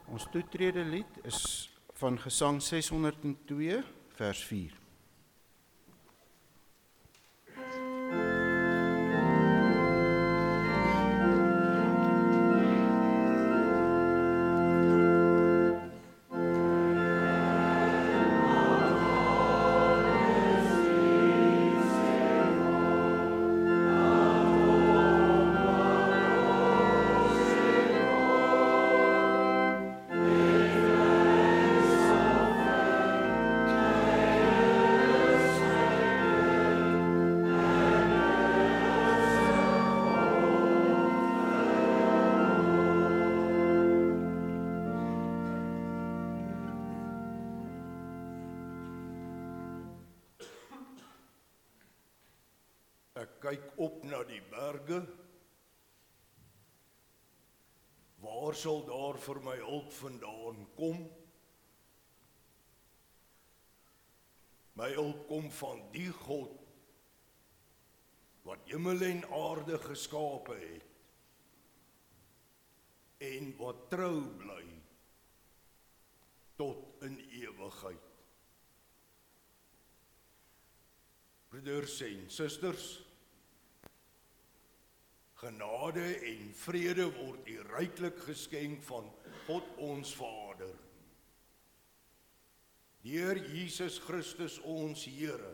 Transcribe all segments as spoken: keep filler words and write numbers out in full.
Ons toetrede lied is van Gesang seshonderdtwee, vers vier. Ek kyk op na die berge. Waar sal daar vir my hulp vandaan kom? My hulp kom van die God wat hemel en aarde geskape het en wat trou bly tot in ewigheid. Broeders en susters, genade en vrede word u ryklik geskenk van God ons Vader, deur Jesus Christus ons Here.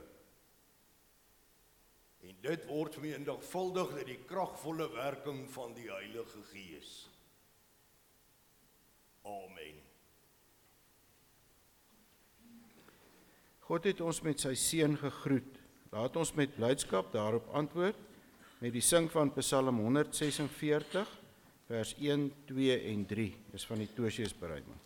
En dit word vermenigvuldig deur die kragvolle werking van die Heilige Gees. Amen. God het ons met sy seun gegroet. Laat ons met blydskap daarop antwoord met die sing van Psalm honderdsesenveertig, vers een, twee en drie. Dis van die Tosius bereiding.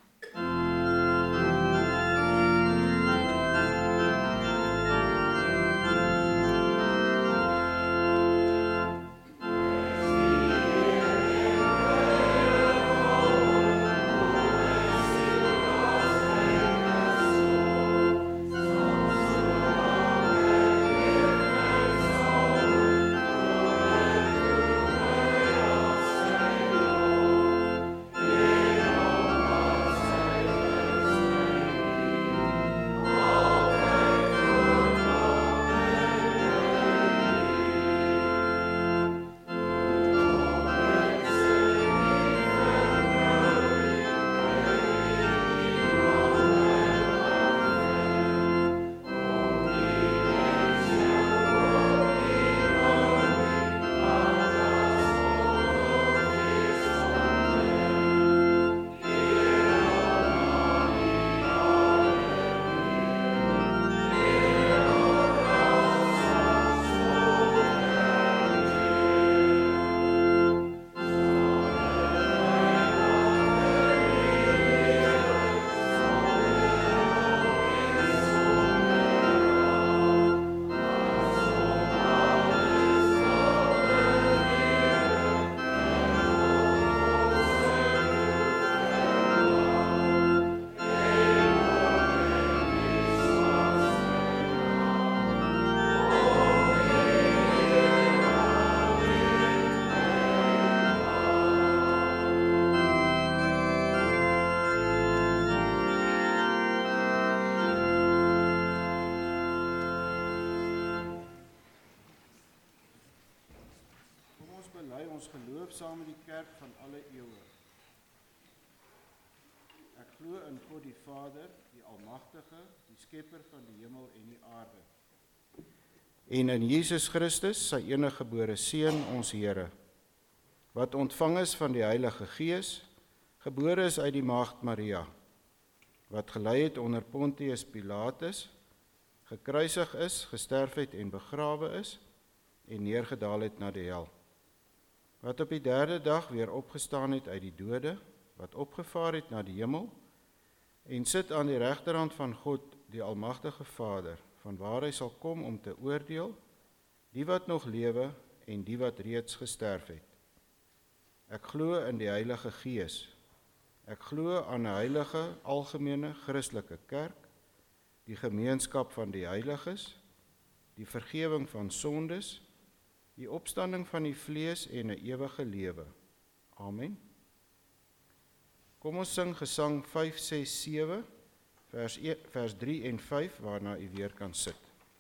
Ons geloof saam met die kerk van alle eeue. Ek glo in God die Vader, die Almagtige, die skepper van die hemel en die aarde. En in Jesus Christus, sy eniggebore Seun, ons Here, wat ontvang is van die Heilige Gees, gebore is uit die maagd Maria, wat gelei het onder Pontius Pilatus, gekruisig is, gesterf het en begrawe is, en neergedaal het na die hel, wat op die derde dag weer opgestaan het uit die dode, wat opgevaar het na die hemel, en sit aan die regterhand van God, die Almagtige Vader, van waar hy sal kom om te oordeel, die wat nog lewe en die wat reeds gesterf het. Ek glo in die Heilige Gees. Ek glo aan 'n heilige, algemene, Christelike kerk, die gemeenskap van die heiliges, die vergifnis van sondes, die opstanding van die vlees en 'n ewige lewe. Amen. Kom ons sing Gesang vyf ses sewe, vers, vers drie en vyf, waarna u weer kan sit.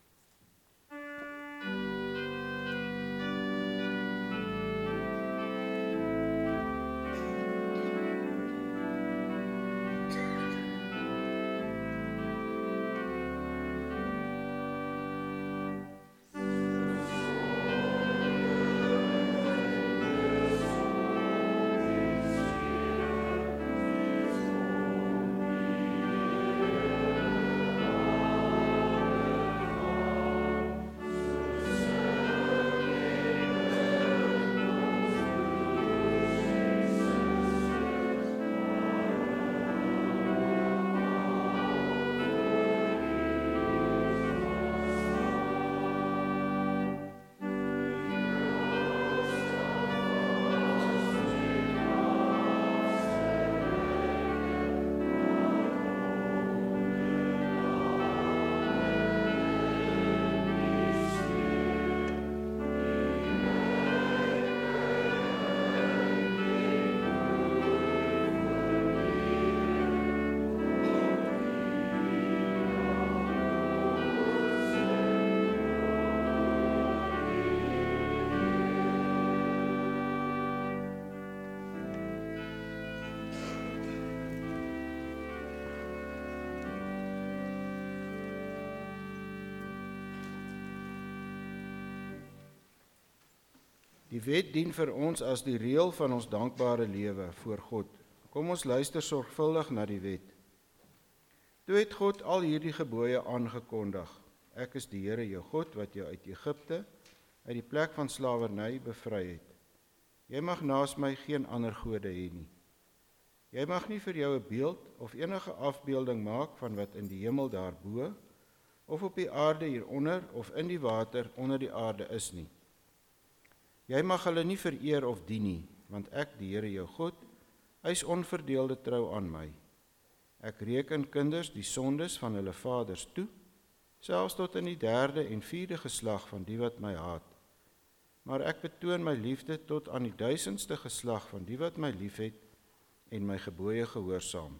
Die wet dien vir ons as die reël van ons dankbare lewe voor God. Kom ons luister sorgvuldig na die wet. Toe het God al hierdie gebooie aangekondig. Ek is die Here jou God wat jou uit Egipte, uit die plek van slawerny bevry het. Jy mag naas my geen ander gode hê nie. Jy mag nie vir jou 'n beeld of enige afbeelding maak van wat in die hemel daarbo, of op die aarde hieronder, of in die water onder die aarde is nie. Jy mag hulle nie vereer of dien nie, want ek, die Here jou God, eis onverdeelde trou aan my. Ek reken kinders die sondes van hulle vaders toe, selfs tot in die derde en vierde geslag van die wat my haat. Maar ek betoon my liefde tot aan die duisendste geslag van die wat my liefhet en my gebooie gehoorsaam.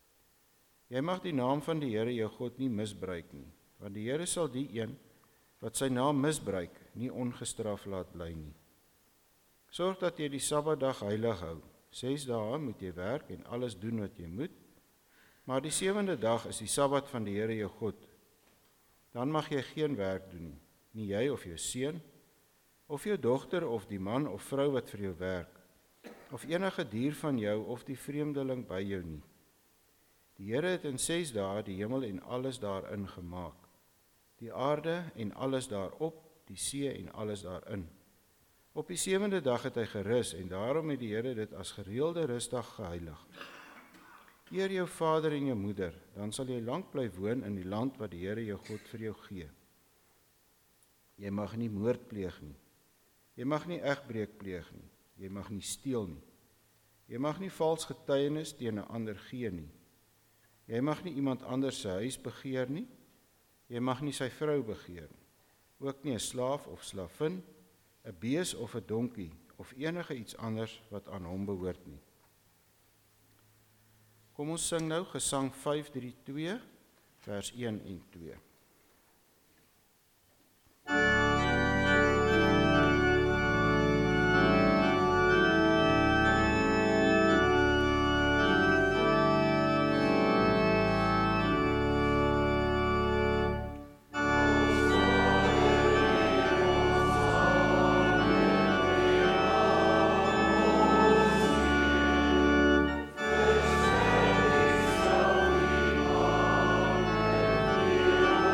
Jy mag die naam van die Here jou God nie misbruik nie, want die Here sal die een wat sy naam misbruik nie ongestraf laat bly nie. Sorg dat jy die Sabbatdag heilig hou. Ses dae moet jy werk en alles doen wat jy moet, maar die sewende dag is die Sabbat van die Here jou God. Dan mag jy geen werk doen nie, nie jy of jou seun, of jou dogter of die man of vrou wat vir jou werk, of enige dier van jou of die vreemdeling by jou nie. Die Here het in ses dae die hemel en alles daarin gemaak, die aarde en alles daarop, die see en alles daarin. Op die sewende dag het hy gerus en daarom het die Here dit as gereelde rusdag geheilig. Eer jou vader en jou moeder, dan sal jy lank bly woon in die land wat die Here jou God vir jou gee. Jy mag nie moord pleeg nie. Jy mag nie egbreek pleeg nie. Jy mag nie steel nie. Jy mag nie vals getuienis teen 'n ander gee nie. Jy mag nie iemand anders se huis begeer nie. Jy mag nie sy vrou begeer nie. Ook nie 'n slaaf of slavin, 'n bees of 'n donkie of enige iets anders wat aan hom behoort nie. Kom ons sing nou Gesang vyf drie twee, vers een en twee. Thank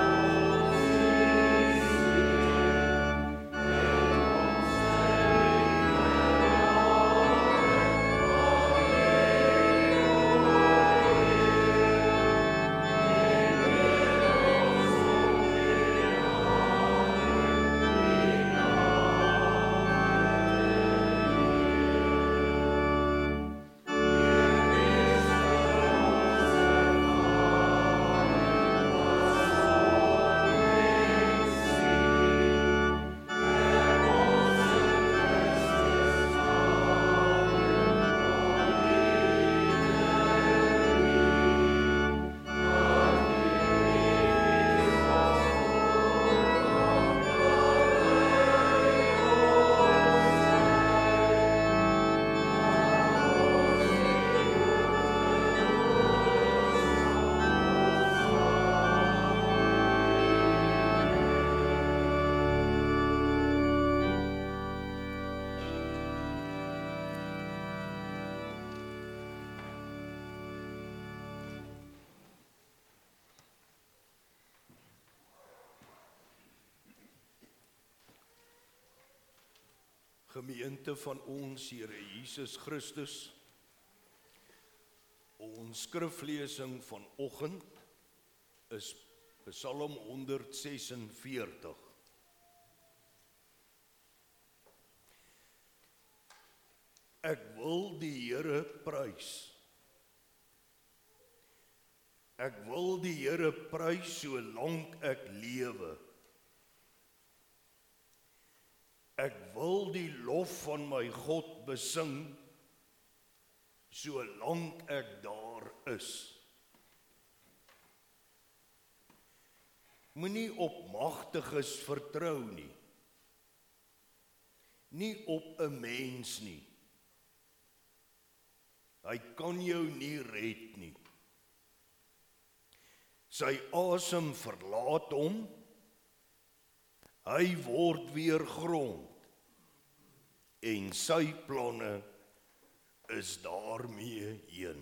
Gemeente van ons Here Jesus Christus, ons skriflesing vanoggend is Psalm honderd sesenveertig. Ek wil die Here prys. Ek wil die Here prys solank ek lewe. Ek wil die lof van my God besing solank ek daar is. Moenie op magtiges vertrou nie. Nie op 'n mens nie. Hy kan jou nie red nie. Sy asem verlaat hom. Hy word weer grond. En sy planne is daarmee heen.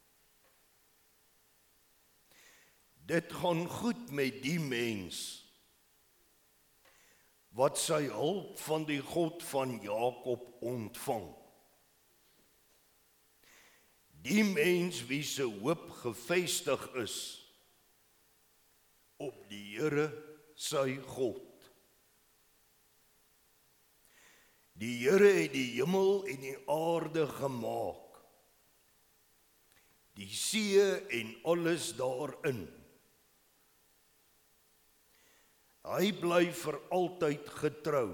Dit gaan goed met die mens wat sy hulp van die God van Jakob ontvang. Die mens wie se hoop gefestig is op die Here sy God. Die Here het die hemel en die aarde gemaak, die see en alles daarin. Hy bly vir altyd getrou.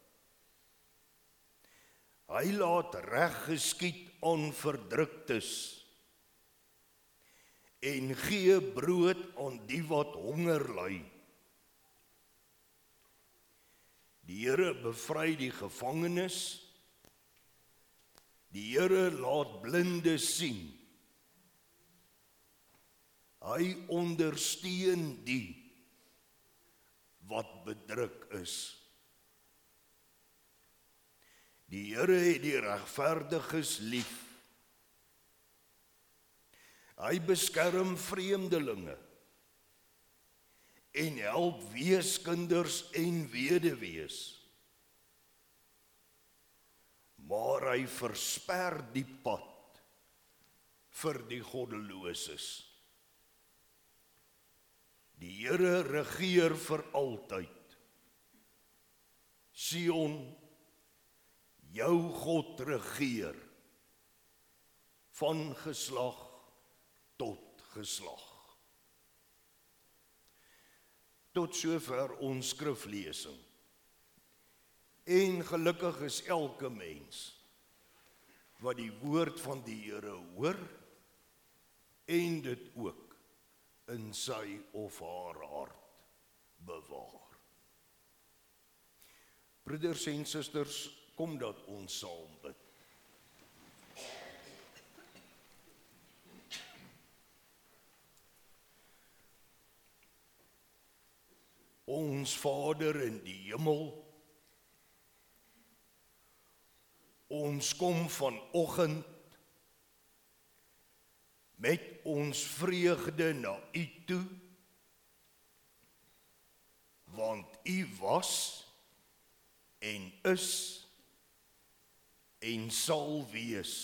Hy laat reg geskied aan verdruktes en gee brood aan die wat honger ly. Die Here bevry die gevangenes. Die Here laat blindes sien. Hy ondersteun die wat bedruk is. Die Here het die regverdiges lief. Hy beskerm vreemdelinge en help weeskinders en weduwees. Maar hy versper die pad vir die goddeloses. Die Here regeer vir altyd. Sion, jou God regeer, van geslag tot geslag. Tot sover ons skriflesing. En gelukkig is elke mens wat die woord van die Here hoor en dit ook in sy of haar hart bewaar. Broeders en susters, kom dat ons saam bid. Ons Vader in die hemel, ons kom vanoggend met ons vreugde na U toe, want U was en is en sal wees.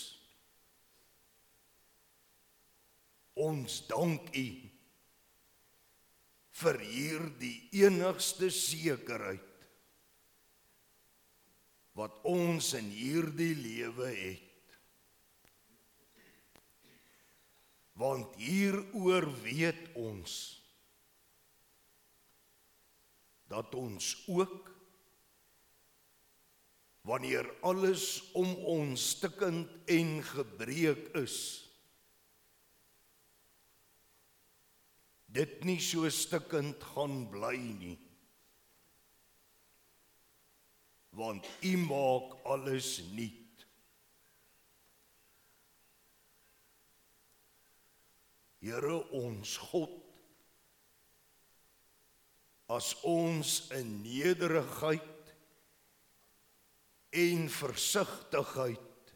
Ons dank U vir hierdie enigste sekerheid wat ons in hierdie lewe het. Want hieroor weet ons dat ons ook, wanneer alles om ons stikkend en gebreek is, dit nie so stikkend gaan bly nie. Want U maak alles nuut. Here ons God, as ons in nederigheid en versigtigheid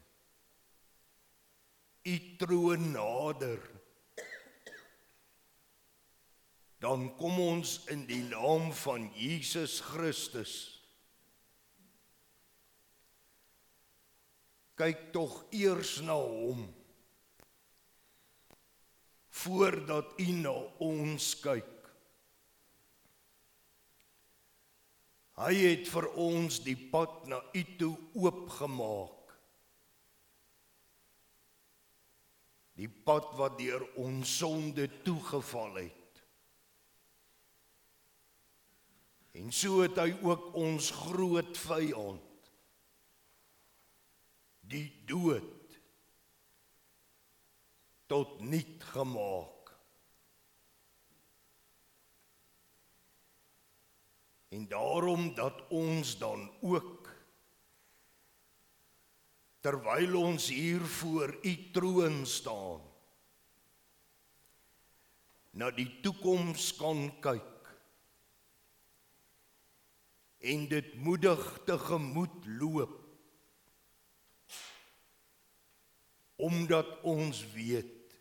U troon nader, dan kom ons in die naam van Jesus Christus kyk tog eers na hom, voordat u na ons kyk. Hy het vir ons die pad na u toe oopgemaak. Die pad wat deur ons sonde toegeval het. En so het hy ook ons groot vyand, die dood, tot niet gemaak. En daarom dat ons dan ook, terwyl ons hier voor u troon staan, na die toekoms kan kyk, en dit moedig tegemoet loop, omdat ons weet,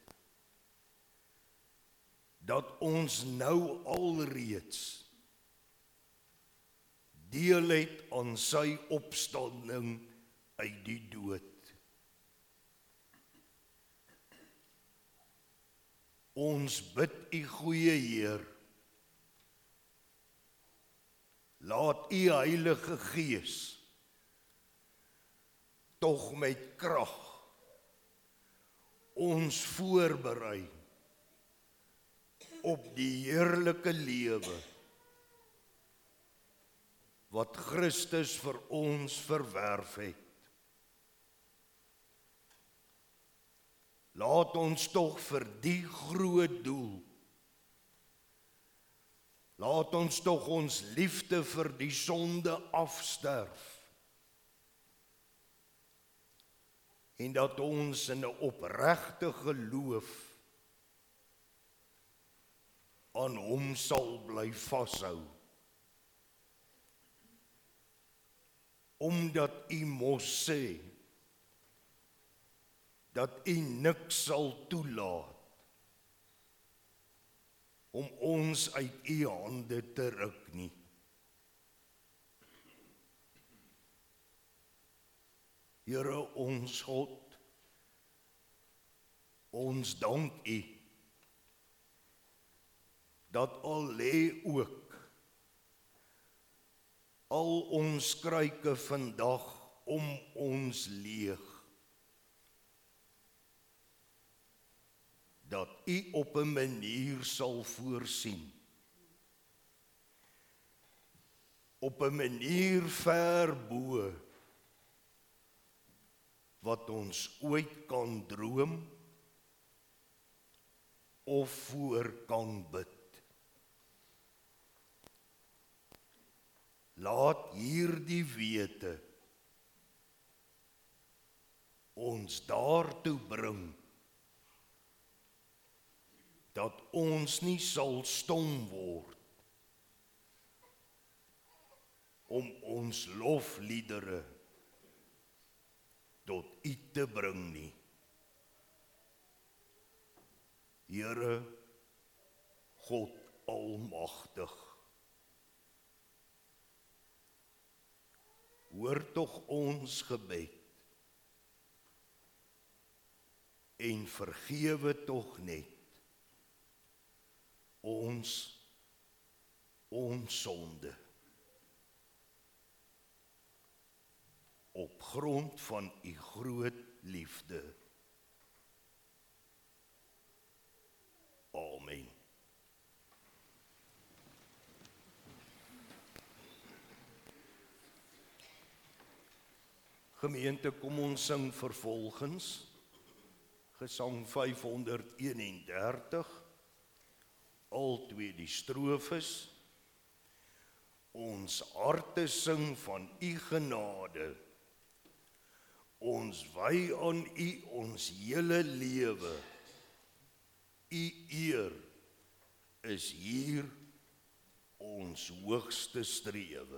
dat ons nou alreeds deel het aan sy opstanding uit die dood. Ons bid u goeie Heer, laat u Heilige Gees tog met krag ons voorberei op die heerlike lewe wat Christus vir ons verwerf het. Laat ons tog vir die groot doel, laat ons tog ons liefde vir die sonde afsterf, en dat ons in 'n opregte geloof aan hom sal bly vashou. Omdat u mos sê, dat u niks sal toelaat, om ons uit u hande te ruk nie. Here ons God, ons dank u, dat al lê ook al ons kruike vandag om ons leeg, dat u op 'n manier sal voorsien, op 'n manier ver bo, wat ons ooit kan droom, of voor kan bid. Laat hierdie wete ons daartoe bring, dat ons nie sal stom word, om ons lofliedere tot u te bring nie. Here, God almagtig, hoor tog ons gebed, en vergewe tog net ons, ons sonde, op grond van u groot liefde. Amen. Gemeente, kom ons sing vervolgens Gesang vyfhonderdeenendertig, al twee die strofes. Ons harte sing van u genade, ons wy aan u ons hele lewe. U eer is hier ons hoogste strewe.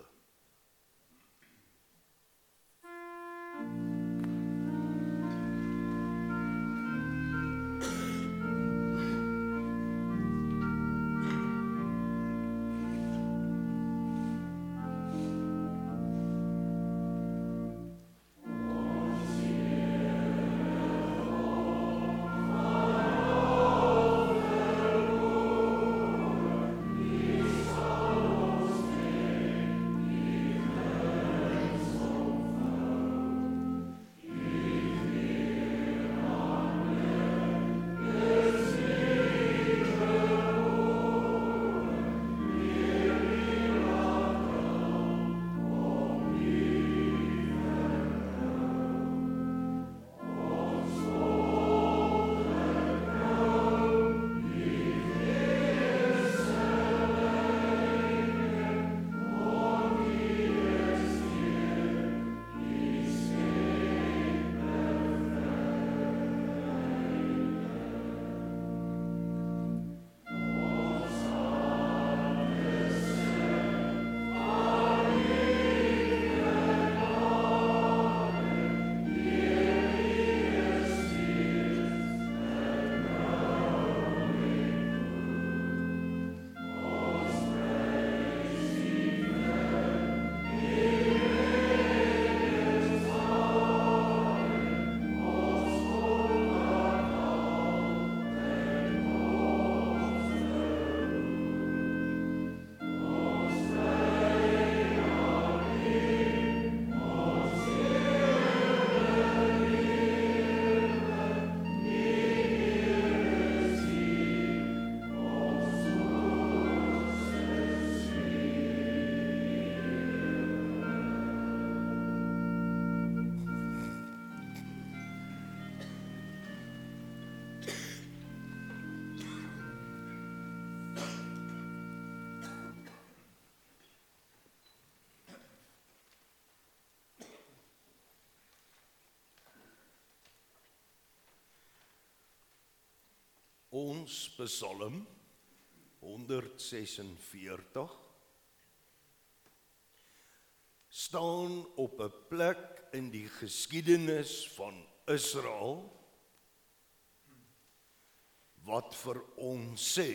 Ons Ons Psalm honderd sesenveertig staan op 'n plek in die geskiedenis van Israel wat vir ons sê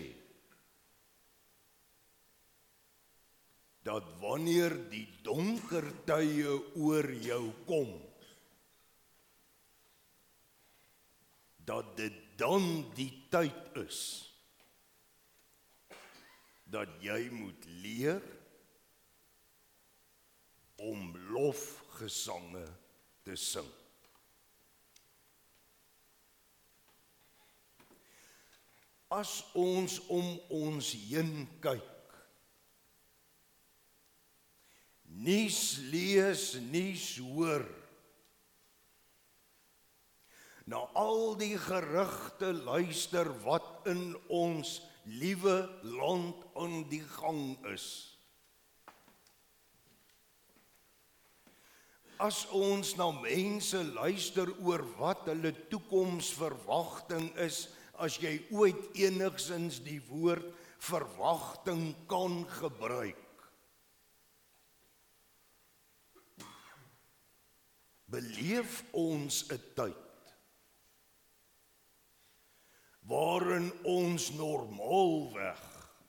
dat wanneer die donker tye oor jou kom, dat dit dan die tyd is dat jy moet leer om lofgesange te sing. As ons om ons heen kyk, nuus lees, nuus hoor, na al die gerugte luister wat in ons liewe land aan die gang is. As ons na mense luister oor wat hulle toekomsverwagting is, as jy ooit enigsins die woord verwagting kan gebruik, beleef ons 'n tyd waarin ons normaalweg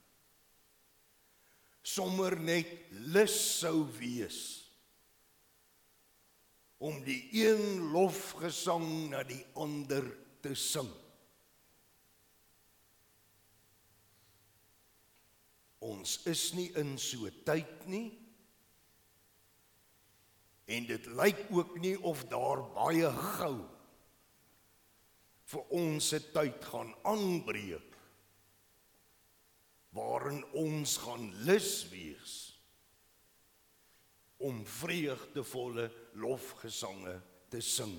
sommer net lus sou wees om die een lofgesang na die ander te sing. Ons is nie in so 'n tyd nie, en dit lyk ook nie of daar baie gou vir ons 'n tyd gaan aanbreek, waarin ons gaan lus wees om vreugdevolle lofgesange te sing.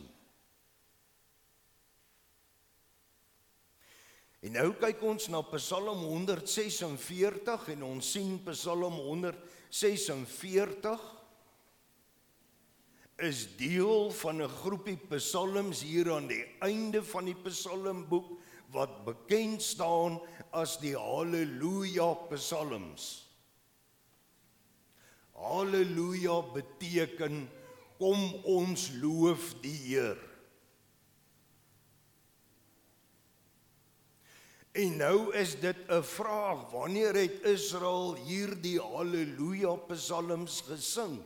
En nou kyk ons na Psalm honderd sesenveertig en ons sien Psalm honderd sesenveertig is deel van 'n groepie psalms hier aan die einde van die psalmboek wat bekend staan as die Halleluja psalms. Halleluja beteken kom ons loof die Heer. En nou is dit 'n vraag, wanneer het Israel hierdie Halleluja psalms gesing?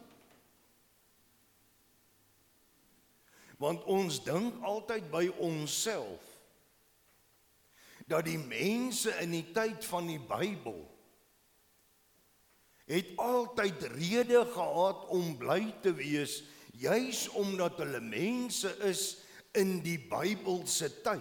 Want ons dink altyd by onsself dat die mense in die tyd van die Bybel het altyd rede gehad om bly te wees, juis omdat hulle mense is in die Bybelse tyd.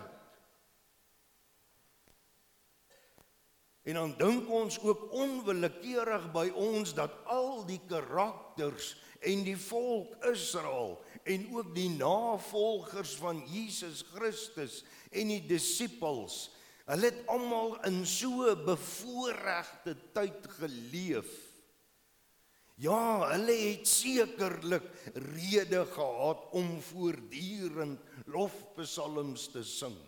En dan dink ons ook onwillekeurig by ons dat al die karakters en die volk Israel en ook die navolgers van Jesus Christus en die disippels, hulle het almal in so 'n bevoorregte tyd geleef. Ja, hulle het sekerlik rede gehad om voortdurend lofpsalms te sing.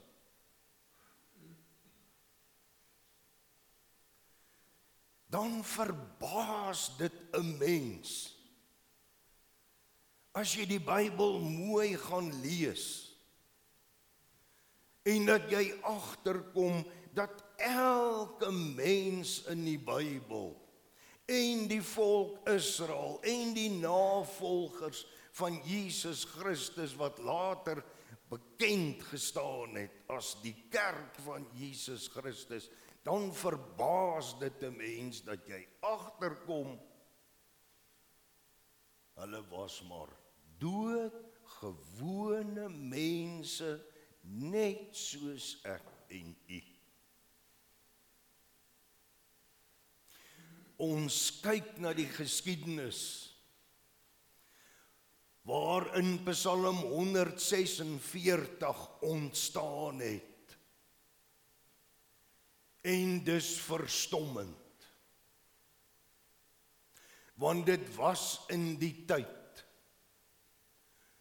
Dan verbaas dit 'n mens as jy die Bybel mooi gaan lees en dat jy agterkom dat elke mens in die Bybel en die volk Israel en die navolgers van Jesus Christus wat later bekend gestaan het as die kerk van Jesus Christus, dan verbaas dit 'n mens dat jy agterkom hulle was maar doodgewone mense, net soos ek en u. Ons kyk na die geskiedenis waarin Psalm honderd sesenveertig ontstaan het. En dis verstommend. Want dit was in die tyd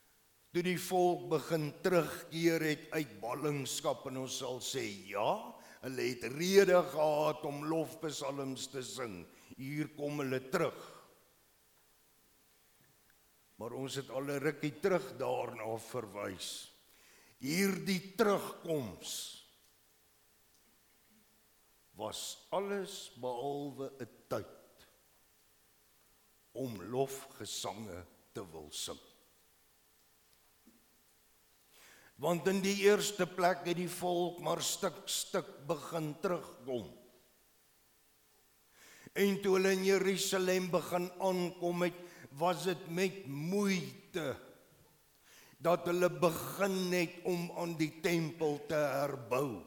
toe die volk begin terugkeer het uit ballingskap, en ons sal sê ja, Hulle het rede gehad om lofpsalms te sing. Hier kom hulle terug. Maar ons het al 'n rukkie terug daarna verwys. Hierdie terugkoms was alles behalwe 'n tyd om lofgesange te wil sing. Want in die eerste plek het die volk maar stuk stuk begin terugkom. En toe hulle in Jerusalem begin aankom het, was dit met moeite dat hulle begin het om aan die tempel te herbou.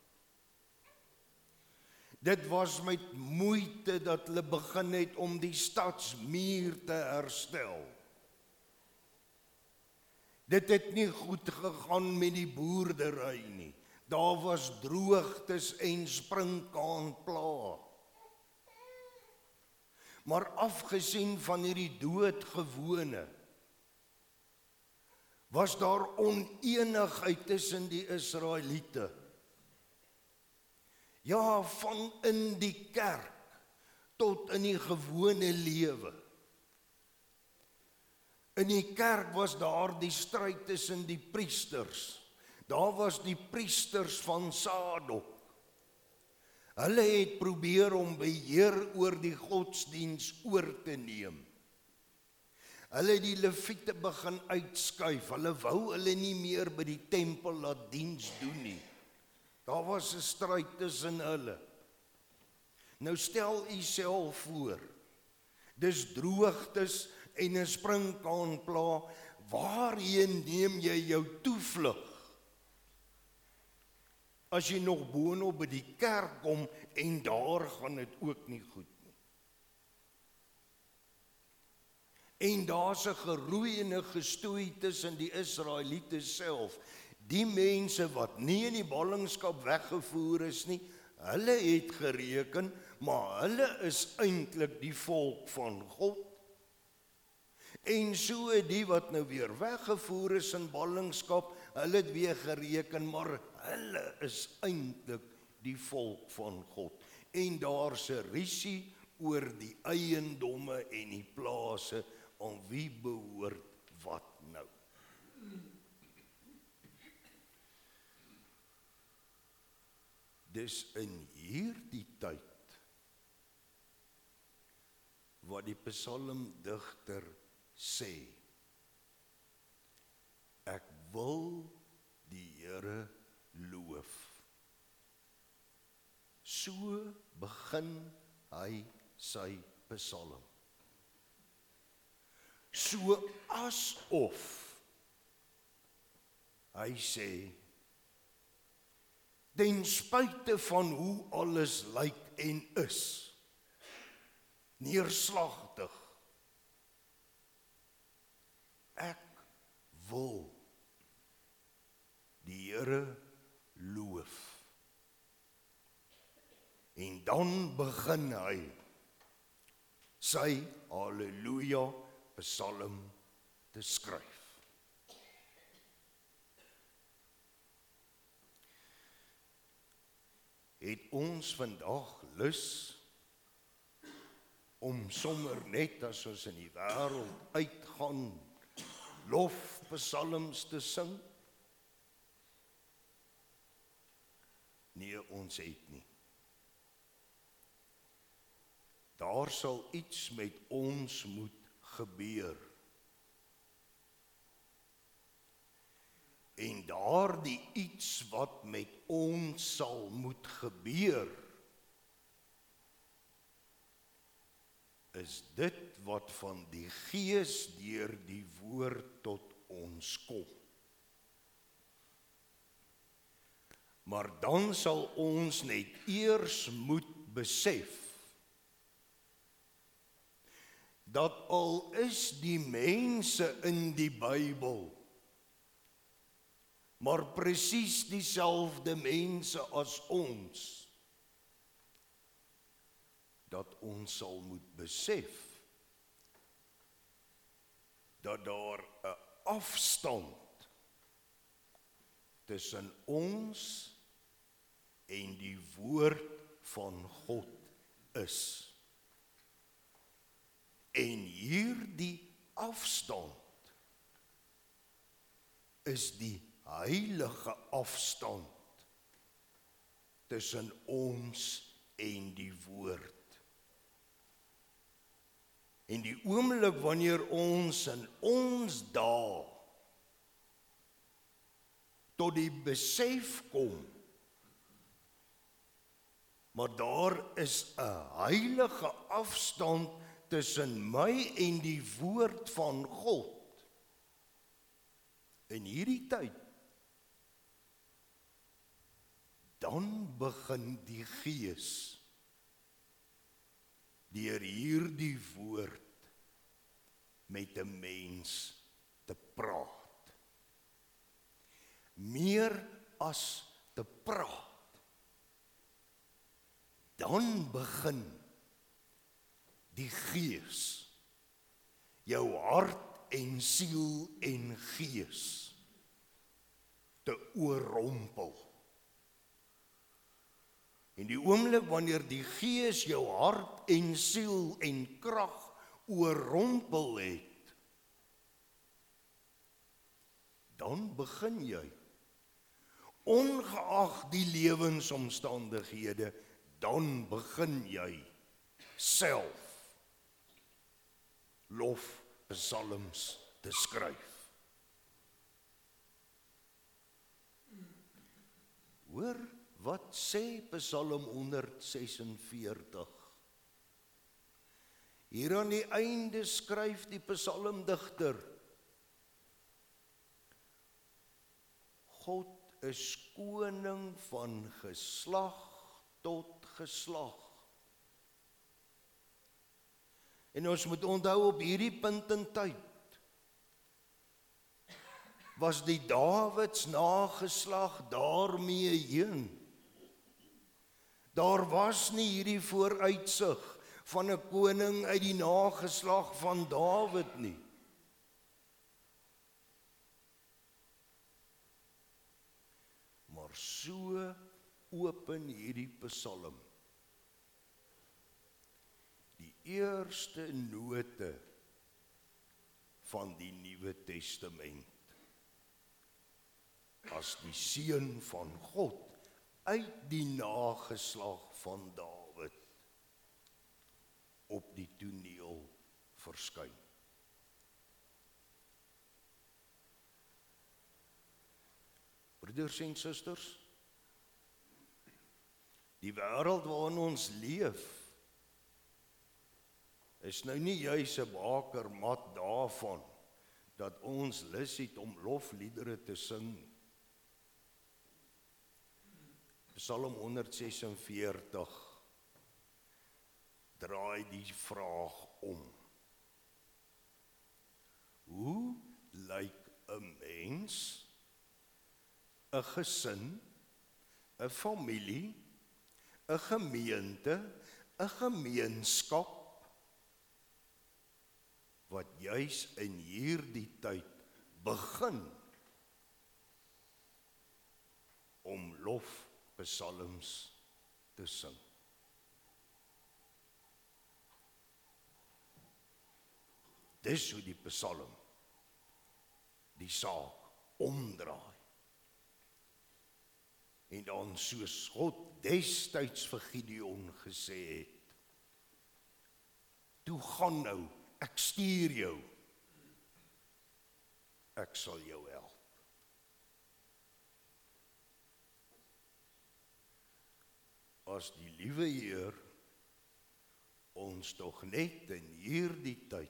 Dit was met moeite dat hulle begin het om die stadsmuur te herstel. Dit het nie goed gegaan met die boerdery nie. Daar was droogtes en sprinkaanplaag. Maar afgesien van hierdie doodgewone, was daar oneenigheid tussen die Israeliete. Ja, van in die kerk tot in die gewone lewe. In die kerk was daar die stryd tussen die priesters. Daar was die priesters van Sadok. Hulle het probeer om beheer oor die godsdiens oor te neem. Hulle het die leviete begin uitskuif. Hulle wou hulle nie meer by die tempel laat diens doen nie. Daar was 'n stryd tussen hulle. Nou stel u self voor, dis droogtes en 'n sprinkaanplaag, waarheen neem jy jou toevlug? As jy nog boonop by die kerk kom en daar gaan dit ook nie goed nie. En daar's 'n geroei en 'n gestoei tussen die Israeliete self. Die mense wat nie in die ballingskap weggevoer is nie, hulle het gereken, maar hulle is eintlik die volk van God. En so die wat nou weer weggevoer is in ballingskap, hulle het weer gereken, maar hulle is eintlik die volk van God. En daar's 'n risie oor die eiendomme en die plase, aan wie behoort wat nou. Dis in hierdie tyd wat die psalmdigter sê, ek wil die Here loof. So begin hy sy psalm. So asof hy sê, ten spyte van hoe alles lyk en is, neerslagtig, ek wil die Here loof. En dan begin hy sy Halleluja psalm te skryf. Het ons vandag lus om sommer net as ons in die wêreld uitgaan lofpsalms te sing? Nee, ons het nie. Daar sal iets met ons moet gebeur. En daardie iets wat met ons sal moet gebeur, is dit wat van die Gees deur die woord tot ons kom. Maar dan sal ons net eers moet besef dat al is die mense in die Bybel maar presies dieselfde mense as ons, dat ons sal moet besef dat daar 'n afstand tussen ons en die woord van God is. En hierdie afstand is die heilige afstand tussen ons en die woord. En die oomblik wanneer ons in ons dae tot die besef kom, maar daar is 'n heilige afstand tussen my en die woord van God. In hierdie tyd, dan begin die Gees deur hierdie woord met 'n mens te praat. Meer as te praat. Dan begin die Gees jou hart en siel en gees te oorrompel. En die oomblik wanneer die Gees jou hart en siel en krag oorrompel het, dan begin jy, ongeag die lewensomstandighede, dan begin jy self lofpsalms te skryf. Hoor wat sê Psalm honderd ses en veertig? Hier aan die einde skryf die psalmdigter: God is koning van geslag tot geslag. En ons moet onthou, op hierdie punt in tyd was die Dawids nageslag daarmee heen. Daar was nie hierdie vooruitsig van 'n koning uit die nageslag van Dawid nie. Maar so open hierdie psalm die eerste note van die Nuwe Testament as die seun van God uit die nageslag van Dawid op die toneel verskyn. Broeders en susters, die wêreld waarin ons leef is nou nie juis 'n bakermat daarvan dat ons lus het om lofliedere te sing. Psalm honderd ses en veertig draai die vraag om. Hoe lyk 'n mens, 'n gesin, 'n familie, 'n gemeente, 'n gemeenskap wat juis in hierdie tyd begin om lofpsalms te sing? Dis hoe die psalm die saak omdraai. En dan soos God destyds vir Gideon gesê het, toe gaan nou, ek stuur jou, ek sal jou help. As die liewe Heer ons tog net in hierdie tyd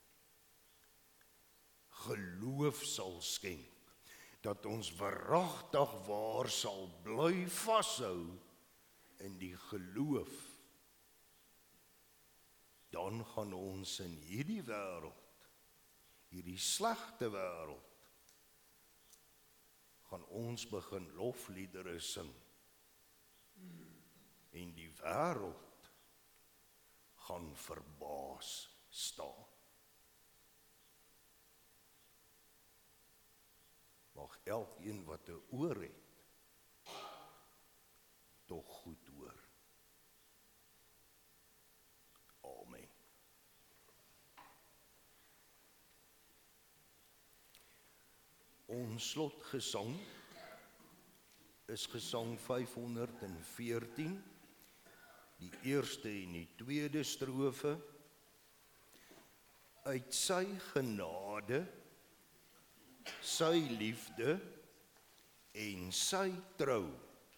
geloof sal skenk, dat ons waaragtig waar sal bly vashou in die geloof, dan gaan ons in hierdie wêreld, hierdie slegte wêreld, gaan ons begin lofliedere sing. En die wêreld gaan verbaas staan. Mag elkeen wat 'n oor het, tog goed hoor. Amen. Ons slotgesang is gesang vyfhonderdveertien, die eerste en die tweede strofe. Uit sy genade, sy liefde en sy trou,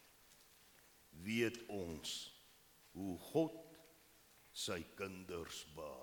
weet ons hoe God sy kinders behou.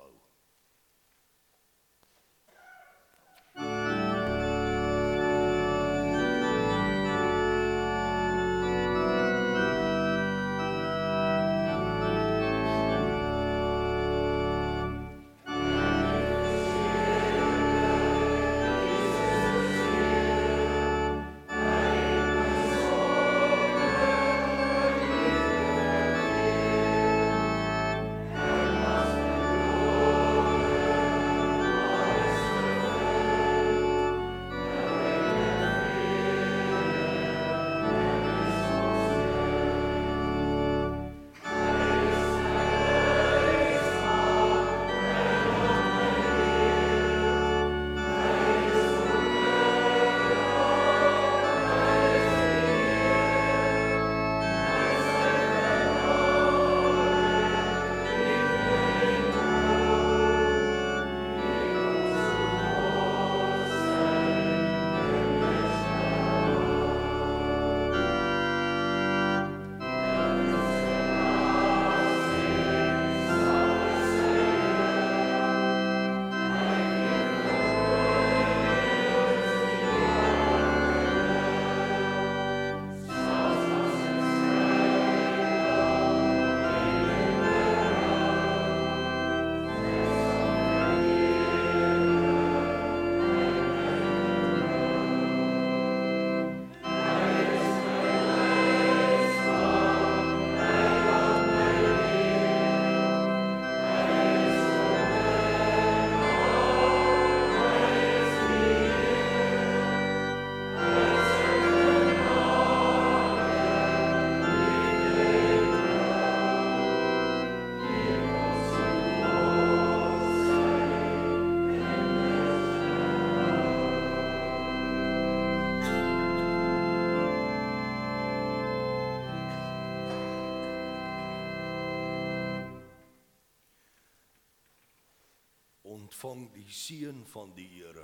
Ontvang die seën van die Here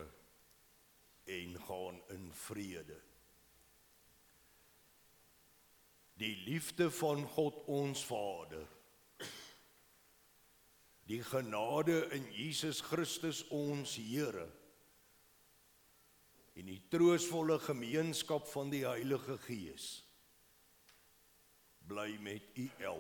en gaan in vrede. Die liefde van God ons Vader, die genade in Jesus Christus ons Here en die troostvolle gemeenskap van die Heilige Gees bly met u elkeen.